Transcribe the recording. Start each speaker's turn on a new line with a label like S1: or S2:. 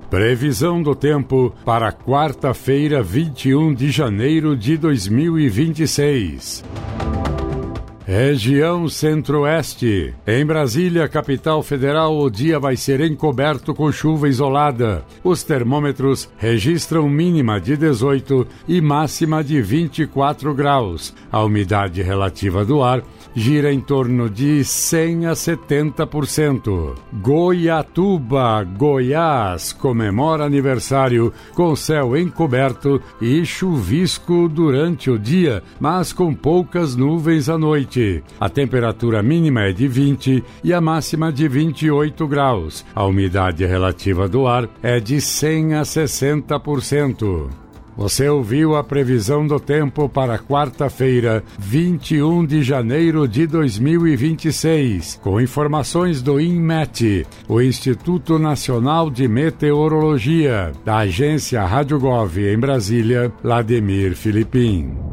S1: Previsão do tempo para quarta-feira, 21 de janeiro de 2026. Região Centro-Oeste. Em Brasília, capital federal, o dia vai ser encoberto com chuva isolada. Os termômetros registram mínima de 18 e máxima de 24 graus. A umidade relativa do ar gira em torno de 100 a 70%. Goiatuba, Goiás, comemora aniversário com céu encoberto e chuvisco durante o dia, mas com poucas nuvens à noite. A temperatura mínima é de 20 e a máxima de 28 graus. A umidade relativa do ar é de 100 a 60%. Você ouviu a previsão do tempo para quarta-feira, 21 de janeiro de 2026, com informações do INMET, o Instituto Nacional de Meteorologia, da agência Rádio Gov em Brasília, Lademir Filipim.